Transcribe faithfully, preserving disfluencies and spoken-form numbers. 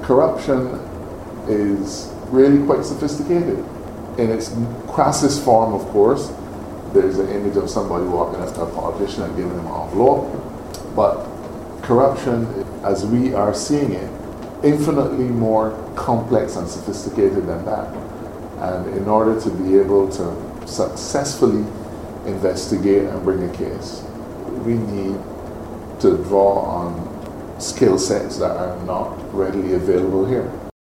corruption is really quite sophisticated. In its crassest form, of course, there's an image of somebody walking up to a politician and giving him an envelope. But corruption, as we are seeing it, infinitely more complex and sophisticated than that. And in order to be able to successfully investigate and bring a case, we need to draw on skill sets that are not readily available here.